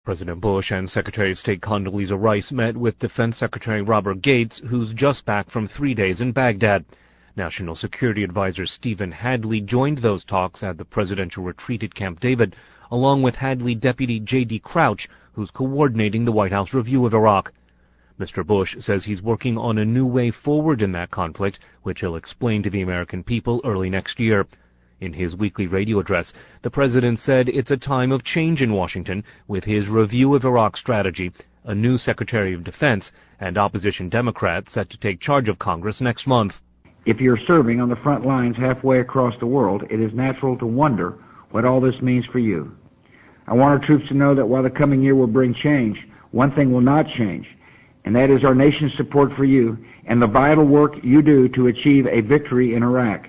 President Bush and Secretary of State Condoleezza Rice met with Defense Secretary Robert Gates, who's just back from 3 days in Baghdad. National Security Advisor Stephen Hadley joined those talks at the presidential retreat at Camp David, along with Hadley Deputy J.D. Crouch, who's coordinating the White House review of Iraq. Mr. Bush says he's working on a new way forward in that conflict, which he'll explain to the American people early next year. In his weekly radio address, the president said it's a time of change in Washington with his review of Iraq strategy, a new Secretary of Defense, and opposition Democrats set to take charge of Congress next month. If you're serving on the front lines halfway across the world, it is natural to wonder what all this means for you. I want our troops to know that while the coming year will bring change, one thing will not change, and that is our nation's support for you and the vital work you do to achieve a victory in Iraq.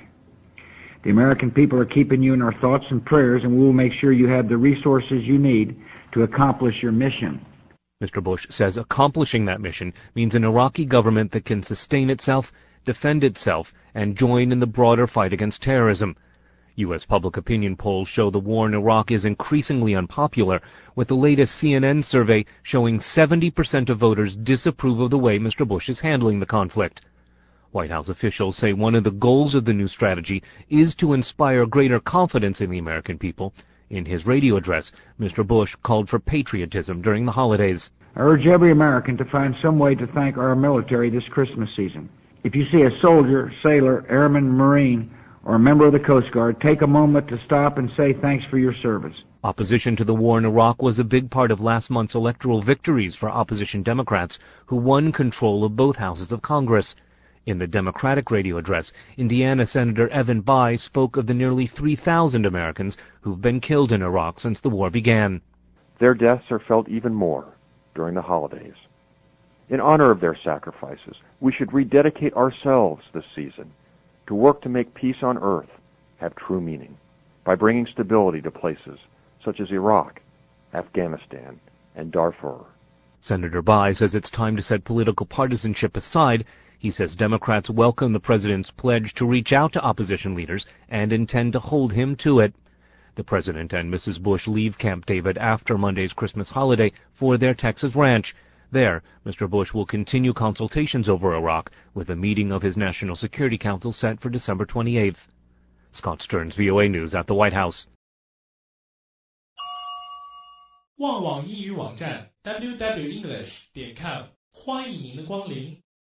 The American people are keeping you in our thoughts and prayers, and we will make sure you have the resources you need to accomplish your mission. Mr. Bush says accomplishing that mission means an Iraqi government that can sustain itself, defend itself, and join in the broader fight against terrorism. U.S. public opinion polls show the war in Iraq is increasingly unpopular, with the latest CNN survey showing 70% of voters disapprove of the way Mr. Bush is handling the conflict. White House officials say one of the goals of the new strategy is to inspire greater confidence in the American people. In his radio address, Mr. Bush called for patriotism during the holidays. I urge every American to find some way to thank our military this Christmas season. If you see a soldier, sailor, airman, Marine, or a member of the Coast Guard, take a moment to stop and say thanks for your service. Opposition to the war in Iraq was a big part of last month's electoral victories for opposition Democrats, who won control of both houses of Congress. In the Democratic radio address, Indiana Senator Evan Bayh spoke of the nearly 3,000 Americans who've been killed in Iraq since the war began. Their deaths are felt even more during the holidays. In honor of their sacrifices, we should rededicate ourselves this season to work to make peace on earth have true meaning by bringing stability to places such as Iraq, Afghanistan, and Darfur. Senator Bayh says it's time to set political partisanship aside. He says Democrats welcome the president's pledge to reach out to opposition leaders and intend to hold him to it. The president and Mrs. Bush leave Camp David after Monday's Christmas holiday for their Texas ranch. There, Mr. Bush will continue consultations over Iraq, with a meeting of his National Security Council set for December 28th. Scott Stearns, VOA News at the White House. 旺旺英语网站 www.english.com 欢迎您的光临。